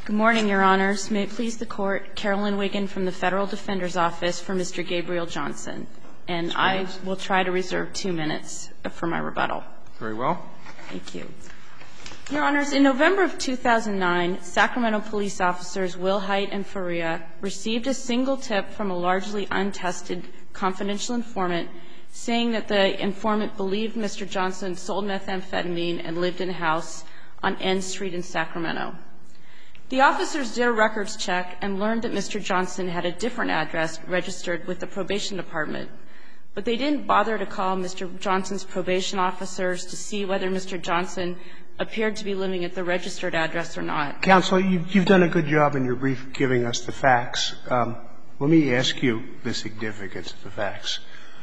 Good morning, Your Honors. May it please the Court, Carolyn Wiggin from the Federal Defender's Office for Mr. Gabriel Johnson. And I will try to reserve 2 minutes for my rebuttal. Very well. Thank you. Your Honors, in November of 2009, Sacramento police officers Will Height and Faria received a single tip from a largely untested confidential informant saying that the informant believed Mr. Johnson sold methamphetamine and lived in a house on N Street in Sacramento. The officers did a records check and learned that Mr. Johnson had a different address registered with the probation department, but they didn't bother to call Mr. Johnson's probation officers to see whether Mr. Johnson appeared to be living at the registered address or not. Counsel, you've done a good job in your brief giving us the facts. Let me ask you the significance of the facts.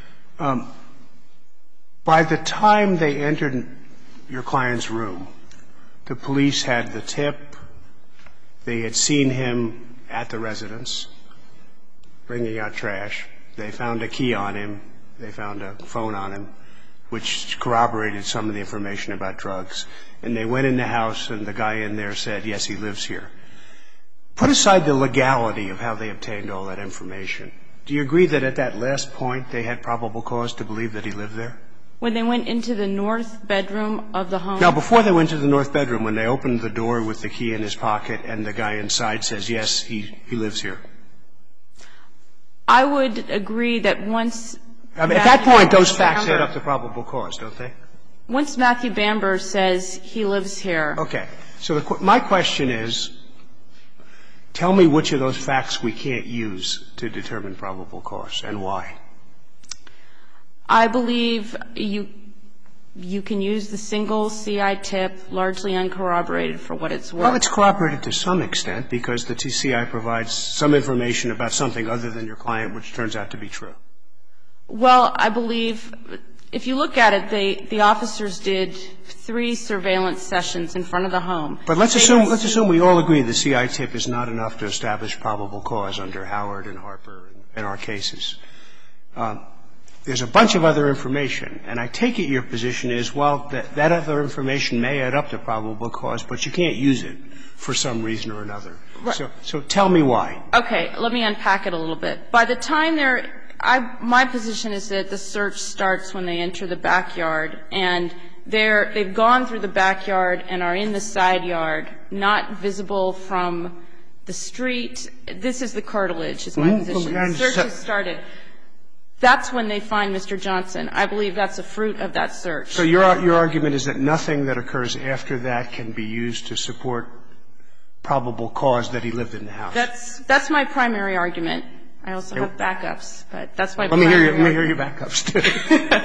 By the time they entered your client's room, the police had the tip. They had seen him at the residence bringing out trash. They found a key on him. They found a phone on him, which corroborated some of the information about drugs. And they went in the house, and the guy in there said, yes, he lives here. Put aside the legality of how they obtained all that information. Do you agree that at that last point they had probable cause to believe that he lived there? When they went into the north bedroom of the home? Now, before they went to the north bedroom, when they opened the door with the key in his pocket and the guy inside says, yes, he lives here. I would agree that once at that point, those facts add up to probable cause, don't they? Once Matthew Bamber says he lives here. Okay. So my question is, tell me which of those facts we can't use to determine probable cause and why. I believe you can use the single CI tip, largely uncorroborated, for what it's worth. Well, it's corroborated to some extent because the TCI provides some information about something other than your client, which turns out to be true. Well, I believe if you look at it, the officers did 3 surveillance sessions in front of the home. But let's assume we all agree the CI tip is not enough to establish probable cause under Howard and Harper in our cases. There's a bunch of other information, and I take it your position is, well, that other information may add up to probable cause, but you can't use it for some reason or another. Right. So tell me why. Okay. Let me unpack it a little bit. By the time my position is that the search starts when they enter the backyard, and they've gone through the backyard and are in the side yard, not visible from the street. This is the curtilage, is my position. The search has started. That's when they find Mr. Johnson. I believe that's a fruit of that search. So your argument is that nothing that occurs after that can be used to support probable cause that he lived in the house. That's my primary argument. I also have backups, but that's my primary argument. Let me hear your backups, too.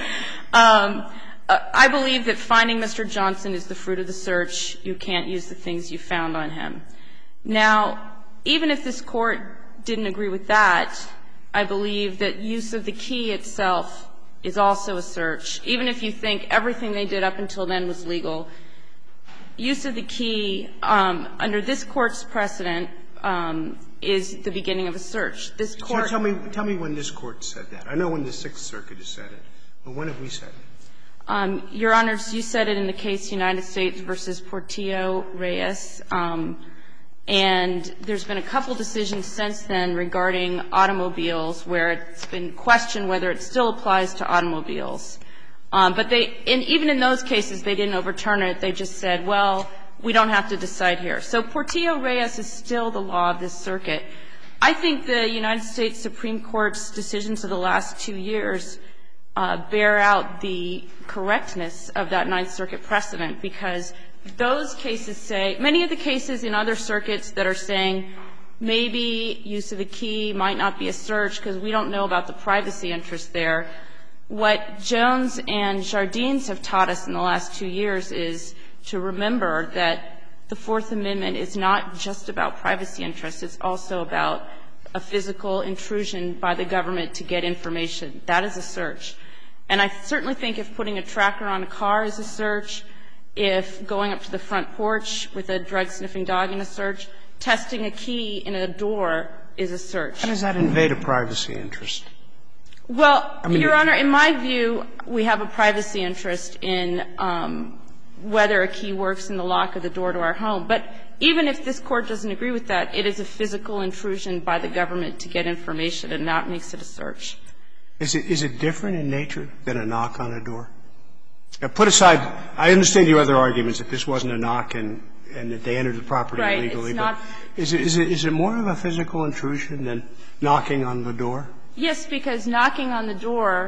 I believe that finding Mr. Johnson is the fruit of the search. You can't use the things you found on him. Now, even if this Court didn't agree with that, I believe that use of the key itself is also a search. Even if you think everything they did up until then was legal, use of the key under this Court's precedent is the beginning of a search. This Court — Tell me when this Court said that. I know when the Sixth Circuit has said it, but when have we said it? Your Honors, you said it in the case United States v. Portillo-Reyes. And there's been a couple decisions since then regarding automobiles where it's been questioned whether it still applies to automobiles. But even in those cases, they didn't overturn it. They just said, well, we don't have to decide here. So Portillo-Reyes is still the law of this circuit. I think the United States Supreme Court's decisions of the last 2 years bear out the correctness of that Ninth Circuit precedent, because those cases say — many of the cases in other circuits that are saying maybe use of the key might not be a search because we don't know about the privacy interest there. What Jones and Jardines have taught us in the last 2 years is to remember that the Fourth Amendment is not just about privacy interests. It's also about a physical intrusion by the government to get information. That is a search. And I certainly think if putting a tracker on a car is a search, if going up to the front porch with a drug-sniffing dog in a search, testing a key in a door is a search. How does that invade a privacy interest? Well, Your Honor, in my view, we have a privacy interest in whether a key works in the lock of the door to our home. But even if this Court doesn't agree with that, it is a physical intrusion by the government to get information, and that makes it a search. Is it different in nature than a knock on a door? Now, put aside, I understand your other arguments that this wasn't a knock and that they entered the property illegally. Right. It's not. Is it more of a physical intrusion than knocking on the door? Yes, because knocking on the door.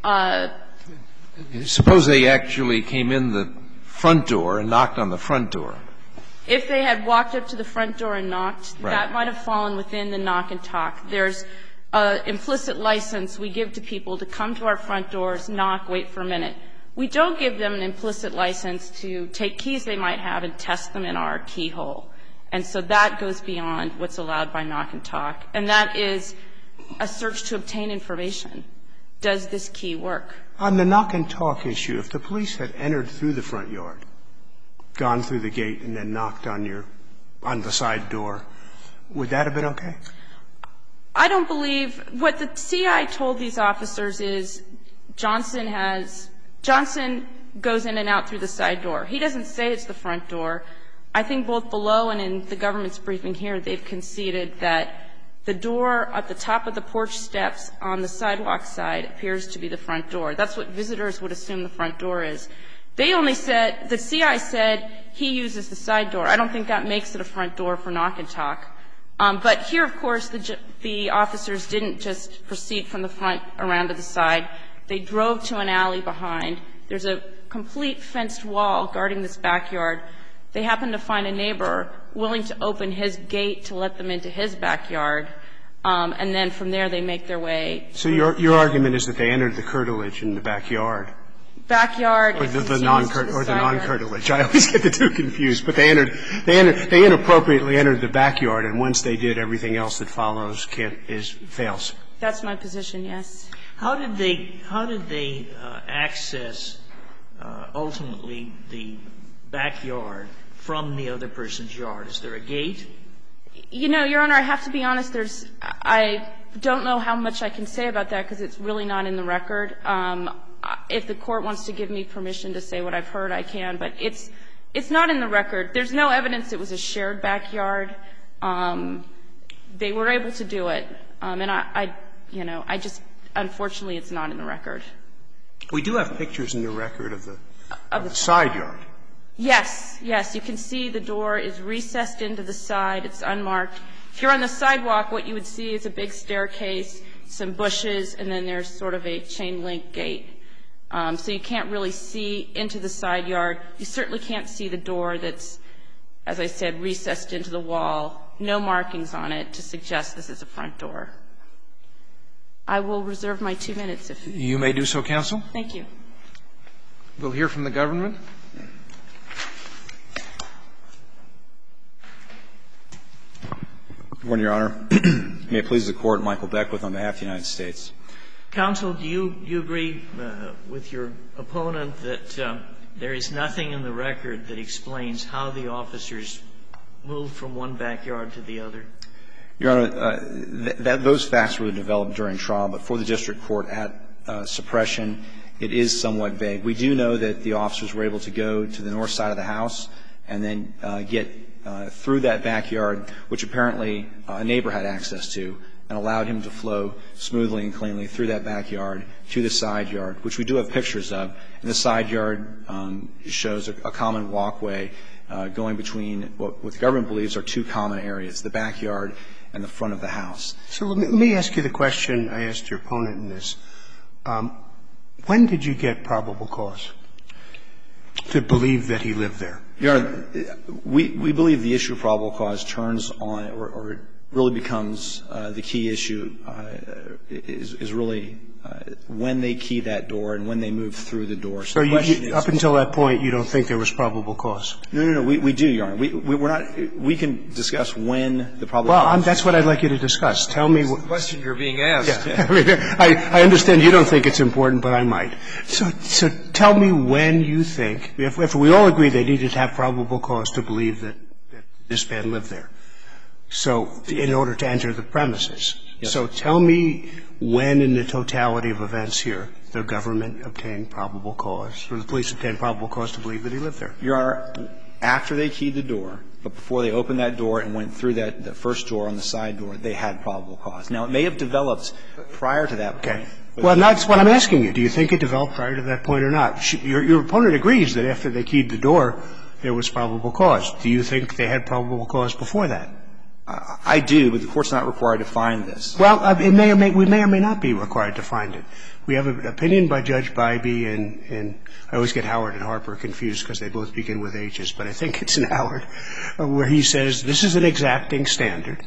Suppose they actually came in the front door and knocked on the front door. If they had walked up to the front door and knocked, right, that might have fallen within the knock and talk. There's an implicit license we give to people to come to our front doors, knock, wait for a minute. We don't give them an implicit license to take keys they might have and test them in our keyhole. And so that goes beyond what's allowed by knock and talk. And that is a search to obtain information. Does this key work? On the knock and talk issue, if the police had entered through the front yard, gone through the gate, and then knocked on the side door, would that have been okay? I don't believe what the CI told these officers is Johnson goes in and out through the side door. He doesn't say it's the front door. I think both below and in the government's briefing here, they've conceded that the door at the top of the porch steps on the sidewalk side appears to be the front door. That's what visitors would assume the front door is. They only said, the CI said he uses the side door. I don't think that makes it a front door for knock and talk. But here, of course, the officers didn't just proceed from the front around to the side. They drove to an alley behind. There's a complete fenced wall guarding this backyard. They happened to find a neighbor willing to open his gate to let them into his backyard. And then from there, they make their way. So your argument is that they entered the curtilage in the backyard. Backyard. Or the non-curtilage. I always get the two confused. But they inappropriately entered the backyard, and once they did, everything else that follows fails. That's my position, yes. How did they access ultimately the backyard from the other person's yard? Is there a gate? You know, Your Honor, I have to be honest. I don't know how much I can say about that because it's really not in the record. If the Court wants to give me permission to say what I've heard, I can. But it's not in the record. There's no evidence it was a shared backyard. They were able to do it. And I just, unfortunately, it's not in the record. We do have pictures in the record of the side yard. Yes, yes. You can see the door is recessed into the side. It's unmarked. If you're on the sidewalk, what you would see is a big staircase, some bushes, and then there's sort of a chain-link gate. So you can't really see into the side yard. You certainly can't see the door that's, as I said, recessed into the wall. No markings on it to suggest this is a front door. I will reserve my 2 minutes. You may do so, counsel. Thank you. We'll hear from the government. Good morning, Your Honor. May it please the Court, Michael Beckwith on behalf of the United States. Counsel, do you agree with your opponent that there is nothing in the record that explains how the officers moved from one backyard to the other? Your Honor, those facts were developed during trial, but for the district court at suppression, it is somewhat vague. We do know that the officers were able to go to the north side of the house and then get through that backyard, which apparently a neighbor had access to, and allowed him to flow smoothly and cleanly through that backyard to the side yard, which we do have pictures of. And the side yard shows a common walkway going between what the government believes are two common areas, the backyard and the front of the house. So let me ask you the question I asked your opponent in this. When did you get probable cause to believe that he lived there? Your Honor, we believe the issue of probable cause turns on or really becomes the key issue is really when they key that door and when they move through the door. So up until that point, you don't think there was probable cause? No. We do, Your Honor. We're not – we can discuss when the probable cause. Well, that's what I'd like you to discuss. Tell me what – the question you're being asked. Yeah. I understand you don't think it's important, but I might. So tell me when you think, if we all agree they needed to have probable cause to believe that this man lived there, so in order to enter the premises. Yes. So tell me when in the totality of events here the government obtained probable cause, or the police obtained probable cause to believe that he lived there. Your Honor, after they keyed the door, but before they opened that door and went through the first door on the side door, they had probable cause. Now, it may have developed prior to that point. Okay. Well, that's what I'm asking you. Do you think it developed prior to that point or not? Your opponent agrees that after they keyed the door, there was probable cause. Do you think they had probable cause before that? I do, but the Court's not required to find this. Well, we may or may not be required to find it. We have an opinion by Judge Bybee, and I always get Howard and Harper confused because they both begin with H's, but I think it's in Howard, where he says this is an exacting standard,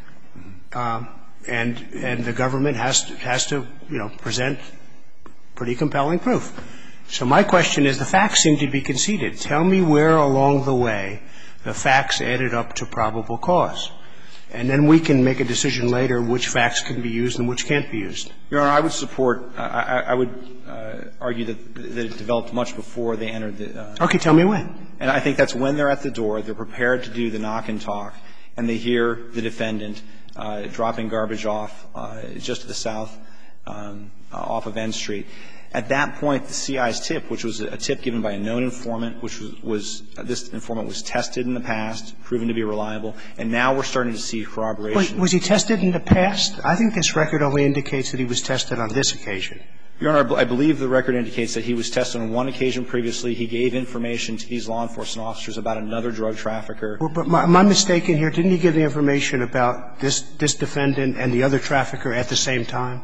and the government has to, you know, present pretty compelling proof. So my question is, the facts seem to be conceded. Tell me where along the way the facts added up to probable cause. And then we can make a decision later which facts can be used and which can't be used. Your Honor, I would support – I would argue that it developed much before they entered the Okay. Tell me when. And I think that's when they're at the door, they're prepared to do the knock and talk, and they hear the defendant dropping garbage off just to the south off of N Street. At that point, the CI's tip, which was a tip given by a known informant, which was this informant was tested in the past, proven to be reliable, and now we're starting to see corroboration. Was he tested in the past? I think this record only indicates that he was tested on this occasion. Your Honor, I believe the record indicates that he was tested on one occasion previously. He gave information to these law enforcement officers about another drug trafficker. Well, but am I mistaken here? Didn't he give the information about this defendant and the other trafficker at the same time?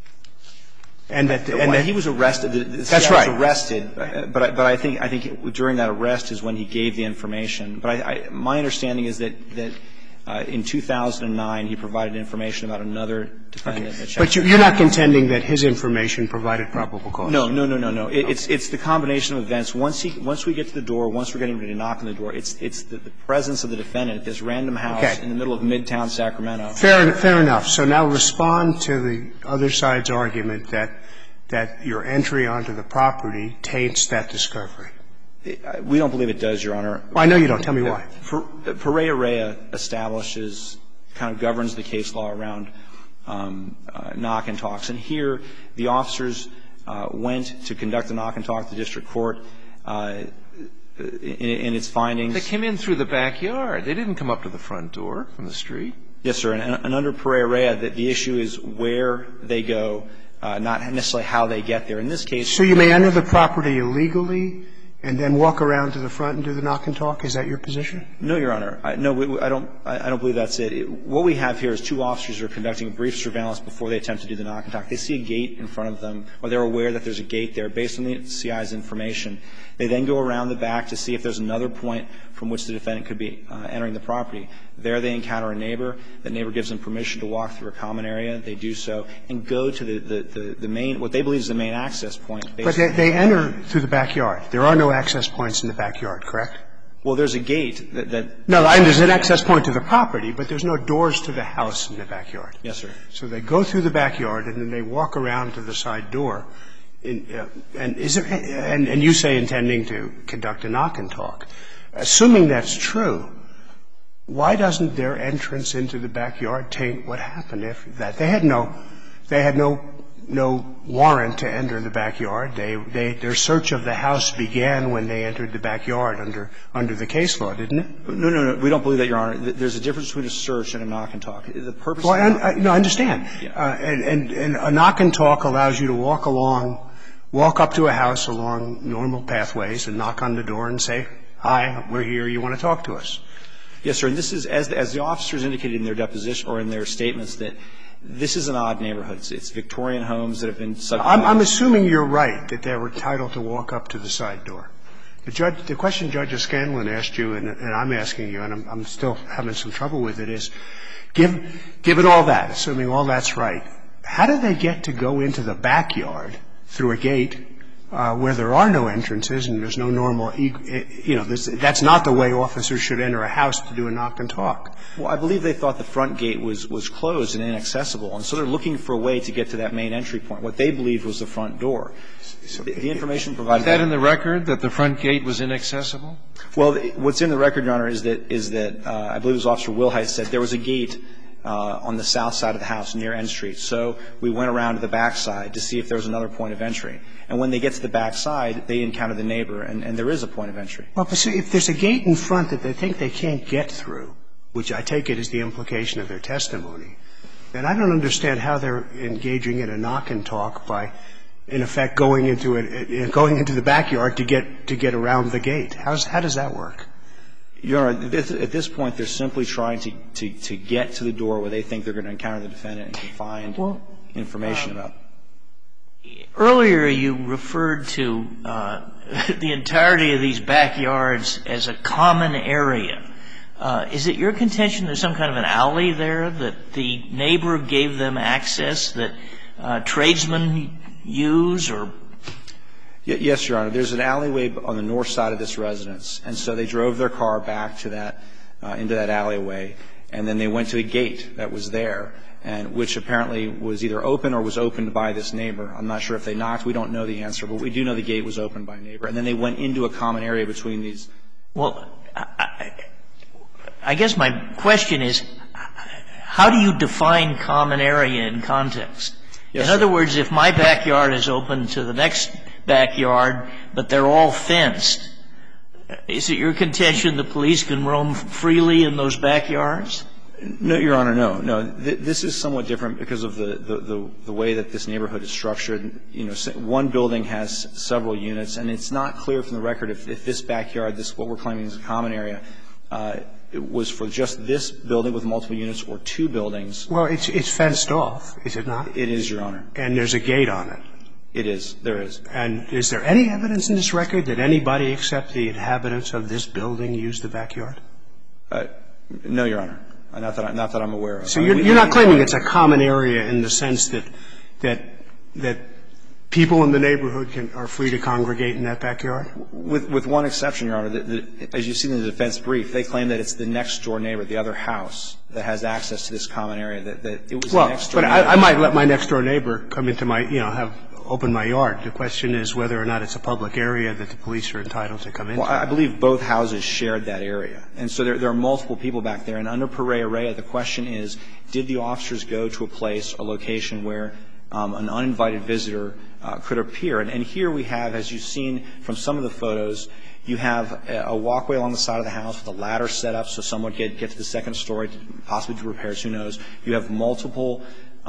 And that he was arrested. That's right. He was arrested, but I think during that arrest is when he gave the information. But my understanding is that in 2009 he provided information about another defendant. Okay. But you're not contending that his information provided probable cause? No. It's the combination of events. Once we get to the door, once we're getting ready to knock on the door, it's the presence of the defendant at this random house in the middle of Midtown Sacramento. Fair enough. So now respond to the other side's argument that your entry onto the property taints that discovery. We don't believe it does, Your Honor. Well, I know you don't. Tell me why. Perea establishes, kind of governs the case law around knock and talks. And here the officers went to conduct a knock and talk to the district court in its findings. They came in through the backyard. They didn't come up to the front door from the street. Yes, sir. And under Perea, the issue is where they go, not necessarily how they get there. In this case. So you may enter the property illegally and then walk around to the front and do the knock and talk? Is that your position? No, Your Honor. No, I don't believe that's it. What we have here is two officers who are conducting a brief surveillance before they attempt to do the knock and talk. They see a gate in front of them, or they're aware that there's a gate there based on the CI's information. They then go around the back to see if there's another point from which the defendant could be entering the property. There they encounter a neighbor. The neighbor gives them permission to walk through a common area. They do so and go to the main, what they believe is the main access point. But they enter through the backyard. There are no access points in the backyard, correct? Well, there's a gate that. No, there's an access point to the property, but there's no doors to the house in the backyard. Yes, sir. So they go through the backyard and then they walk around to the side door. And you say intending to conduct a knock and talk. Assuming that's true, why doesn't their entrance into the backyard taint what happened after that? They had no warrant to enter the backyard. Their search of the house began when they entered the backyard under the case law, didn't it? No. We don't believe that, Your Honor. There's a difference between a search and a knock and talk. The purpose of I understand. Yeah. And a knock and talk allows you to walk up to a house along normal pathways and knock on the door and say, hi, we're here, you want to talk to us. Yes, sir. And this is, as the officers indicated in their deposition or in their statements, that this is an odd neighborhood. It's Victorian homes that have been subdivided. I'm assuming you're right, that they were entitled to walk up to the side door. The question Judge O'Scanlan asked you, and I'm asking you, and I'm still having some trouble with it, is given all that, assuming all that's right, how do they get to go into the backyard through a gate where there are no entrances and there's no normal, that's not the way officers should enter a house to do a knock and talk. Well, I believe they thought the front gate was closed and inaccessible, and so they're looking for a way to get to that main entry point, what they believed was the front door. The information provided. Is that in the record, that the front gate was inaccessible? Well, what's in the record, Your Honor, is that I believe it was Officer Wilhite said there was a gate on the south side of the house near N Street. So we went around to the back side to see if there was another point of entry. And when they get to the back side, they encounter the neighbor, and there is a point of entry. Well, but see, if there's a gate in front that they think they can't get through, which I take it is the implication of their testimony, then I don't understand how they're engaging in a knock and talk by, in effect, going into the backyard to get around the gate. How does that work? Your Honor, at this point, they're simply trying to get to the door where they think they're going to encounter the defendant and can find information about. Earlier, you referred to the entirety of these backyards as a common area. Is it your contention there's some kind of an alley there that the neighbor gave them access that tradesmen use or? Yes, Your Honor. There's an alleyway on the north side of this residence, and so they drove their car back to that, into that alleyway, and then they went to a gate that was there, and which apparently was either open or was opened by this neighbor. I'm not sure if they knocked. We don't know the answer, but we do know the gate was opened by a neighbor. And then they went into a common area between these. Well, I guess my question is, how do you define common area in context? Yes, in other words, if my backyard is open to the next backyard, but they're all fenced, is it your contention the police can roam freely in those backyards? No, Your Honor, no. No. This is somewhat different because of the way that this neighborhood is structured. You know, one building has several units, and it's not clear from the record if this backyard, this what we're claiming is a common area, it was for just this building with multiple units or two buildings. Well, it's fenced off, is it not? It is, Your Honor. And there's a gate on it. It is. There is. And is there any evidence in this record that anybody except the inhabitants of this building used the backyard? No, Your Honor. Not that I'm aware of. So you're not claiming it's a common area in the sense that people in the neighborhood are free to congregate in that backyard? With one exception, Your Honor. As you see in the defense brief, they claim that it's the next-door neighbor, the other house, that has access to this common area, that it was the next-door neighbor. Well, but I might let my next-door neighbor come into my, open my yard. The question is whether or not it's a public area that the police are entitled to come into. Well, I believe both houses shared that area. And so there are multiple people back there. And under Perea-Rea, the question is, did the officers go to a place, a location where an uninvited visitor could appear? And here we have, as you've seen from some of the photos, you have a walkway along the side of the house with a ladder set up so someone could get to the second story, possibly do repairs, who knows. You have multiple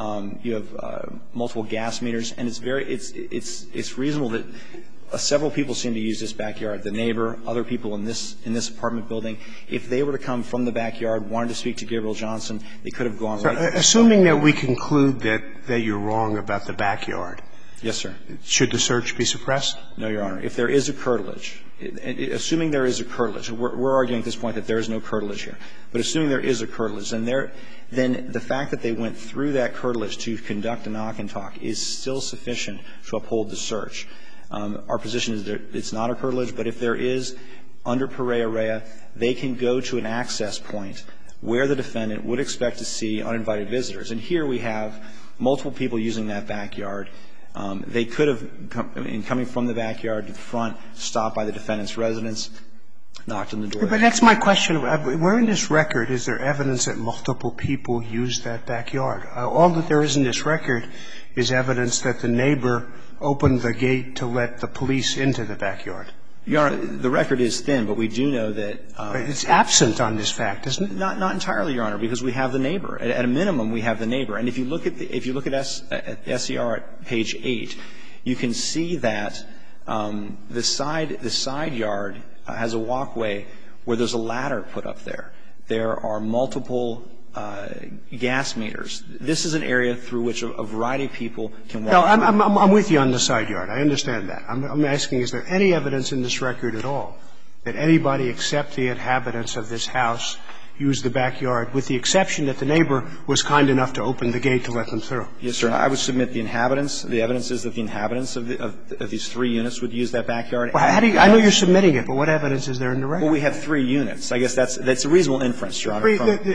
gas meters, and it's reasonable that several people seem to use this backyard. The neighbor, other people in this apartment building. If they were to come from the backyard, wanted to speak to Gabriel Johnson, they could have gone right there. Assuming that we conclude that you're wrong about the backyard. Yes, sir. Should the search be suppressed? No, Your Honor. If there is a curtilage, assuming there is a curtilage, we're arguing at this point that there is no curtilage here. But assuming there is a curtilage, then the fact that they went through that curtilage to conduct a knock and talk is still sufficient to uphold the search. Our position is that it's not a curtilage, but if there is, under Perea-Rea, they can go to an access point where the defendant would expect to see uninvited visitors. And here we have multiple people using that backyard. They could have, in coming from the backyard to the front, stopped by the defendant's residence, knocked on the door. But that's my question. Where in this record is there evidence that multiple people used that backyard? All that there is in this record is evidence that the neighbor opened the gate to let the police into the backyard. Your Honor, the record is thin, but we do know that it's absent on this fact, isn't it? Not entirely, Your Honor, because we have the neighbor. At a minimum, we have the neighbor. And if you look at SCR at page 8, you can see that the side yard has a walkway where there's a ladder put up there. There are multiple gas meters. This is an area through which a variety of people can walk. No, I'm with you on the side yard. I understand that. I'm asking, is there any evidence in this record at all that anybody except the inhabitants of this house used the backyard, with the exception that the neighbor was kind enough to open the gate to let them through? Yes, sir. I would submit the inhabitants. The evidence is that the inhabitants of these 3 units would use that backyard. Well, I know you're submitting it, but what evidence is there in the record? Well, we have 3 units. I guess that's a reasonable inference, Your Honor.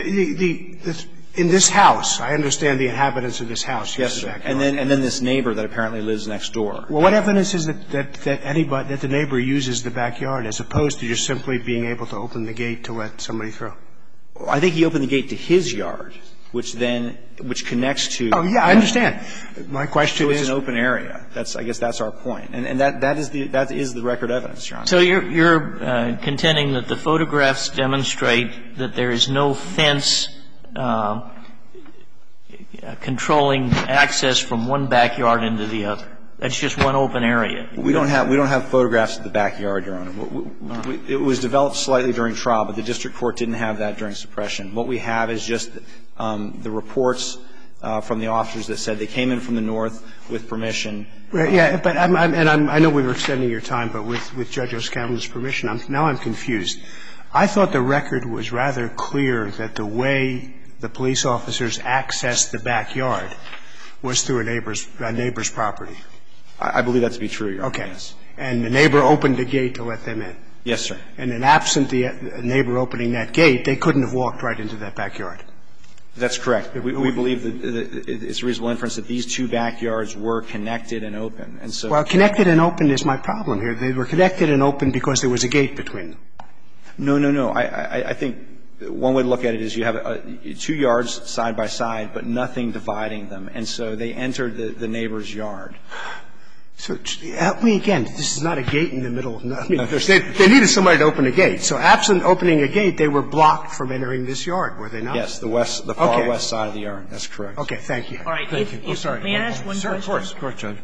In this house, I understand the inhabitants of this house use the backyard. Yes, sir. And then this neighbor that apparently lives next door. Well, what evidence is that the neighbor uses the backyard as opposed to just simply being able to open the gate to let somebody through? I think he opened the gate to his yard. which connects to. Oh, yeah, I understand. My question is. It's an open area. I guess that's our point. And that is the record evidence, Your Honor. So you're contending that the photographs demonstrate that there is no fence controlling access from one backyard into the other. That's just one open area. We don't have photographs of the backyard, Your Honor. It was developed slightly during trial, but the district court didn't have that during suppression. What we have is just the reports from the officers that said they came in from the north with permission. Right, yeah, but I know we were extending your time, but with Judge O'Scanlan's permission, now I'm confused. I thought the record was rather clear that the way the police officers accessed the backyard was through a neighbor's property. I believe that to be true, Your Honor. Okay. Yes. And the neighbor opened the gate to let them in. Yes, sir. And then absent the neighbor opening that gate, they couldn't have walked right into that backyard. That's correct. We believe that it's a reasonable inference that these two backyards were connected and open. And so. Well, connected and open is my problem here. They were connected and open because there was a gate between them. No. I think one way to look at it is you have 2 yards side by side, but nothing dividing them. And so they entered the neighbor's yard. So help me again. This is not a gate in the middle. I mean, they needed somebody to open a gate. So absent opening a gate, they were blocked from entering this yard, were they not? Yes, the far west side of the yard. That's correct. Okay, thank you. All right. May I ask one question? Of course, Judge.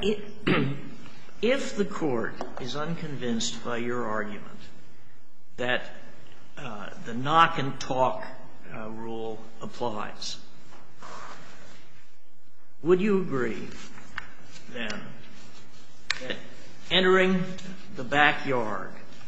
If the Court is unconvinced by your argument that the knock and talk rule applies, would you agree, then, that entering the backyard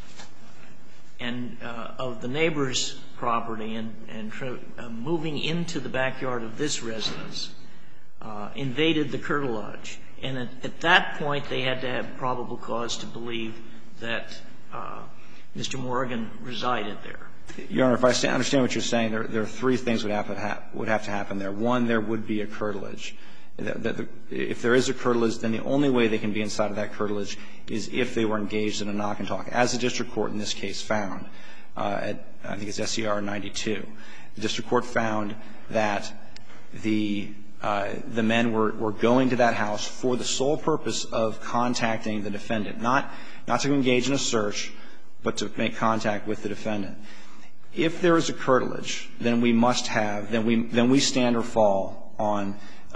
and of the neighbor's property and moving into the backyard of this residence invaded the curtilage, and at that point they had to have probable cause to believe that Mr. Morgan resided there? Your Honor, if I understand what you're saying, there are 3 things would have to happen there. One, there would be a curtilage. If there is a curtilage, then the only way they can be inside of that curtilage is if they were engaged in a knock and talk, as the district court in this case found. I think it's SCR 92. The district court found that the men were going to that house for the sole purpose of contacting the defendant, not to engage in a search, but to make contact with the defendant. If there is a curtilage, then we must have, then we stand or fall on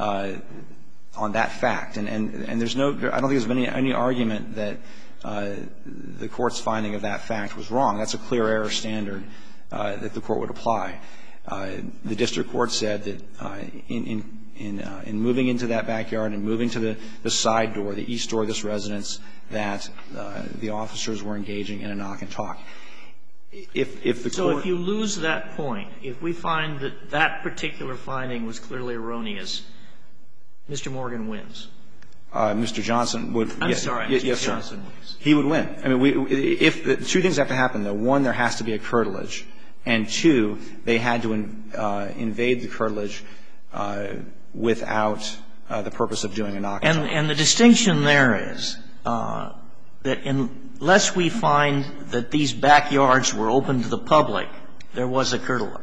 that fact. And there's no, I don't think there's any argument that the Court's finding of that fact was wrong. That's a clear error standard that the Court would apply. The district court said that in moving into that backyard and moving to the side door, the east door of this residence, that the officers were engaging in a knock and talk. If the Court. So if you lose that point, if we find that that particular finding was clearly erroneous, Mr. Morgan wins. Mr. Johnson would. I'm sorry. Yes, sir. Mr. Johnson wins. He would win. I mean, if the 2 things have to happen, though. 1, there has to be a curtilage. And 2, they had to invade the curtilage without the purpose of doing a knock and talk. And the distinction there is that unless we find that these backyards were open to the public, there was a curtilage.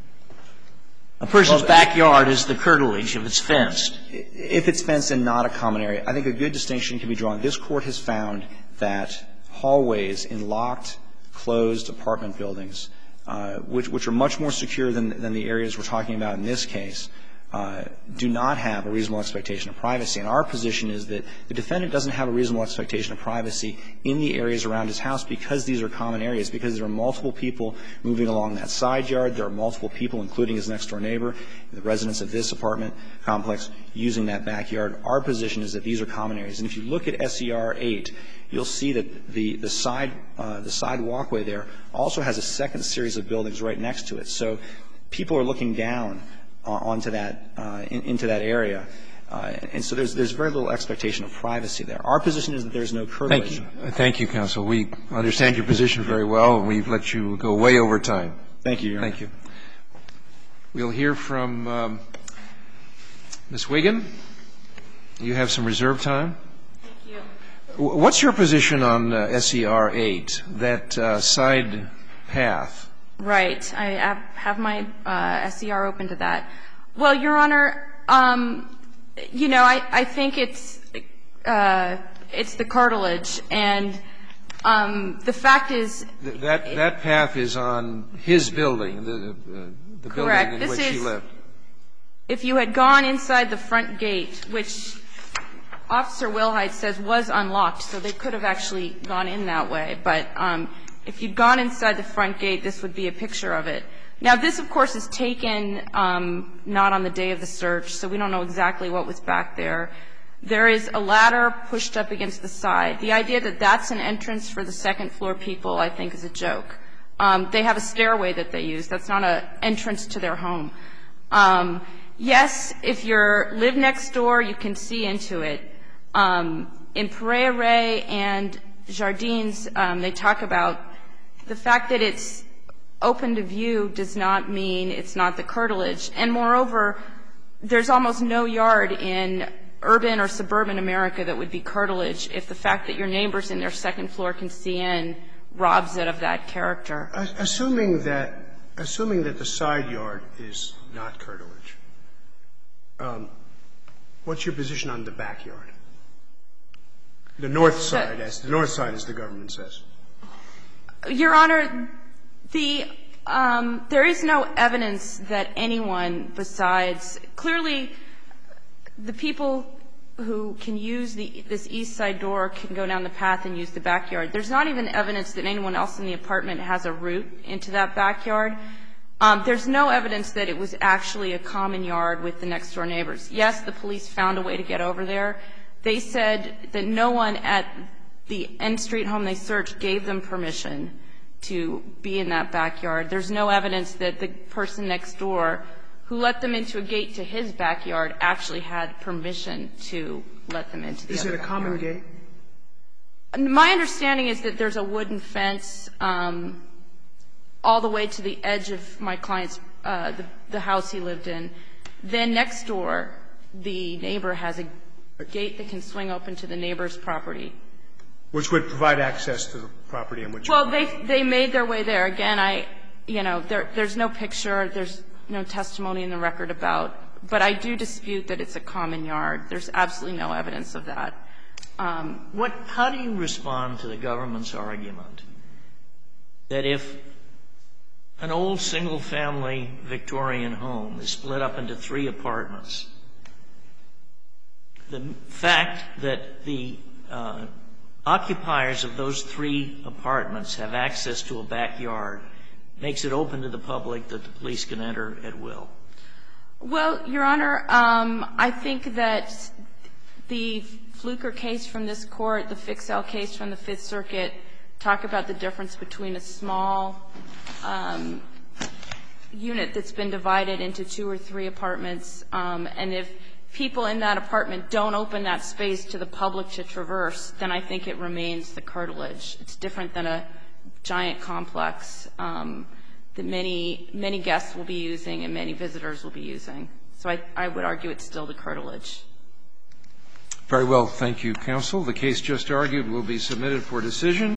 A person's backyard is the curtilage if it's fenced. If it's fenced and not a common area, I think a good distinction can be drawn. This Court has found that hallways in locked, closed apartment buildings, which are much more secure than the areas we're talking about in this case, do not have a reasonable expectation of privacy. And our position is that the defendant doesn't have a reasonable expectation of privacy in the areas around his house because these are common areas, because there are multiple people moving along that side yard. There are multiple people, including his next-door neighbor, the residents of this apartment complex, using that backyard. Our position is that these are common areas. And if you look at SCR 8, you'll see that the side walkway there also has a second series of buildings right next to it. So people are looking down onto that, into that area. And so there's very little expectation of privacy there. Our position is that there's no curtilage. Thank you. Thank you, counsel. We understand your position very well, and we've let you go way over time. Thank you, Your Honor. Thank you. We'll hear from Ms. Wiggin. You have some reserve time. Thank you. What's your position on SCR 8, that side path Right. I have my SCR open to that. Well, Your Honor, you know, I think it's the cartilage. And the fact is that path is on his building, the building in which he lived. If you had gone inside the front gate, which Officer Wilhite says was unlocked, so they could have actually gone in that way. But if you'd gone inside the front gate, this would be a picture of it. Now, this, of course, is taken not on the day of the search, so we don't know exactly what was back there. There is a ladder pushed up against the side. The idea that that's an entrance for the second-floor people, I think, is a joke. They have a stairway that they use. That's not an entrance to their home. Yes, if you live next door, you can see into it. In Pereira and Jardines, they talk about the fact that it's open to view does not mean it's not the curtilage. And moreover, there's almost no yard in urban or suburban America that would be curtilage if the fact that your neighbors in their second floor can see in robs it of that character. Assuming that the side yard is not curtilage, what's your position on the backyard? The north side, as the government says. Your Honor, there is no evidence that anyone besides clearly the people who can use this east side door can go down the path and use the backyard. There's not even evidence that anyone else in the apartment has a route into that backyard. There's no evidence that it was actually a common yard with the next door neighbors. Yes, the police found a way to get over there. They said that no one at the N Street home they searched gave them permission to be in that backyard. There's no evidence that the person next door who let them into a gate to his backyard actually had permission to let them into the other backyard. Is it a common gate? My understanding is that there's a wooden fence all the way to the edge of my client's, the house he lived in. Then next door, the neighbor has a gate that can swing open to the neighbor's property. Which would provide access to the property in which Well, they made their way there. Again, there's no picture, there's no testimony in the record about, but I do dispute that it's a common yard. There's absolutely no evidence of that. How do you respond to the government's argument that if an old single-family Victorian home is split up into 3 apartments, the fact that the occupiers of those 3 apartments have access to a backyard makes it open to the public that the police can enter at will? Well, Your Honor, I think that the Fluker case from this Court, the Fixell case from the Fifth Circuit, talk about the difference between a small unit that's been divided into 2 or 3 apartments, and if people in that apartment don't open that space to the public to traverse, then I think it remains the curtilage. It's different than a giant complex that many guests will be using and many visitors will be using. So I would argue it's still the curtilage. Very well. Thank you, counsel. The case just argued will be submitted for decision.